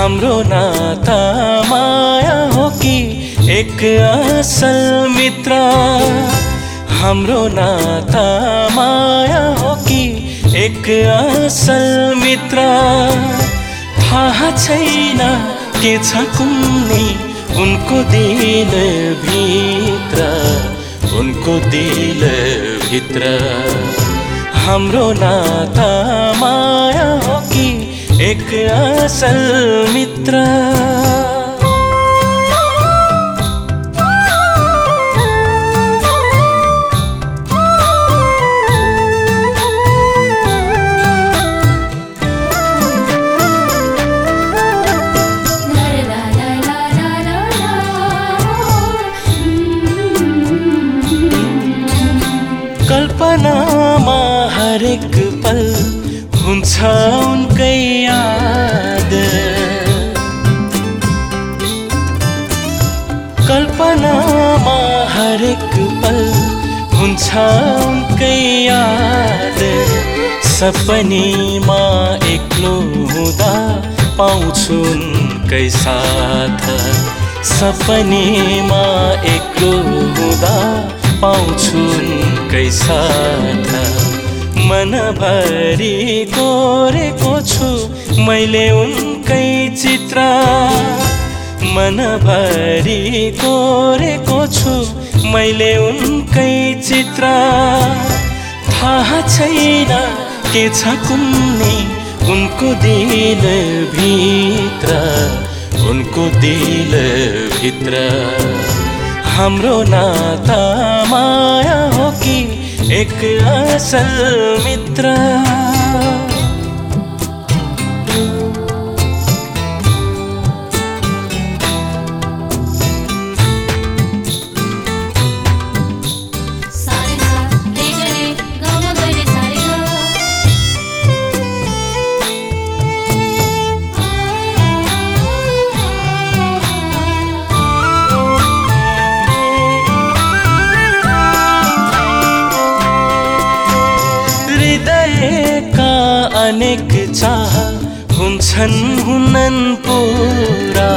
हाम्रो नाता माया हो कि एक असल मित्र। हाम्रो नाता माया हो कि एक असल मित्र। थाहा छैन के छ कुन्नी उनको दिल भित्र, उनको दिल भित्र। हाम्रो नाता माया हो कि एक असल मित्र। कल्पनामा हरेक पल हुन्छ उनकै याद। कल्पनामा हरेक पल हुन्छ उनकै याद। सपनीमा एक्लो हुँदा पाउँछु उनकै साथ। सपनीमा एक्लो हुँदा पाउँछु उनकै साथ। मनभरि कोरेको छु मैले उनकै चित्र। मनभरि कोरेको छु मैले उनकै चित्र। थाहा छैन के छ कुन्नी उनको दिल भित्र, उनको दिल भित्र। हाम्रो नाता माया हो कि एक असल मित्र। हृदयका अनेक चाह हुन्छन् हुनन् पुरा।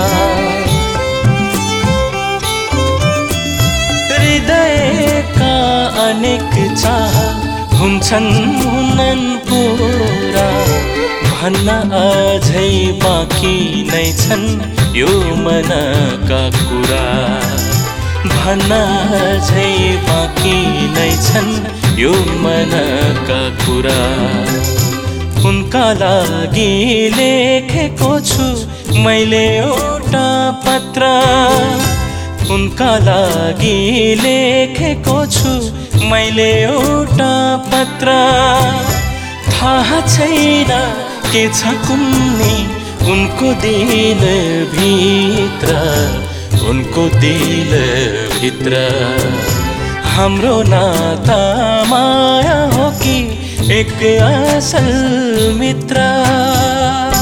हृदयका अनेक चाह हुन्छन् हुनन् पुरा। भन्न अझै बाँकी नै छन् यो मनका कुरा। भन्न अझै बाँकी नै छन् यो मनका कुरा। उनका लागि लेखेको छु मैले एउटा पत्र। उनका लागि लेखेको छु मैले एउटा पत्र। थाहा छैन के छ कुन्नी उनको दिल भित्र, उनको दिल भित्र। हाम्रो नाता माया हो कि एक असल मित्र।